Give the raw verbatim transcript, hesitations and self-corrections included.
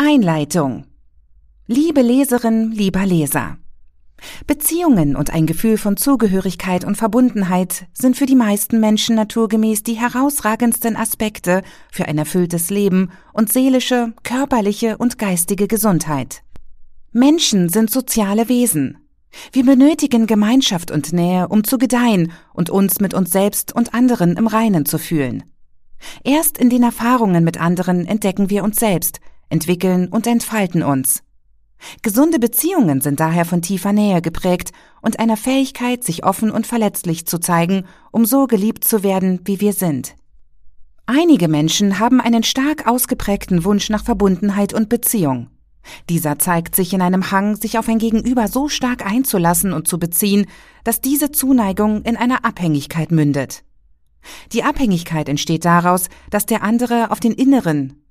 Einleitung. Liebe Leserin, lieber Leser. Beziehungen und ein Gefühl von Zugehörigkeit und Verbundenheit sind für die meisten Menschen naturgemäß die herausragendsten Aspekte für ein erfülltes Leben und seelische, körperliche und geistige Gesundheit. Menschen sind soziale Wesen. Wir benötigen Gemeinschaft und Nähe, um zu gedeihen und uns mit uns selbst und anderen im Reinen zu fühlen. Erst in den Erfahrungen mit anderen entdecken wir uns selbst, entwickeln und entfalten uns. Gesunde Beziehungen sind daher von tiefer Nähe geprägt und einer Fähigkeit, sich offen und verletzlich zu zeigen, um so geliebt zu werden, wie wir sind. Einige Menschen haben einen stark ausgeprägten Wunsch nach Verbundenheit und Beziehung. Dieser zeigt sich in einem Hang, sich auf ein Gegenüber so stark einzulassen und zu beziehen, dass diese Zuneigung in einer Abhängigkeit mündet. Die Abhängigkeit entsteht daraus, dass der andere auf den inneren,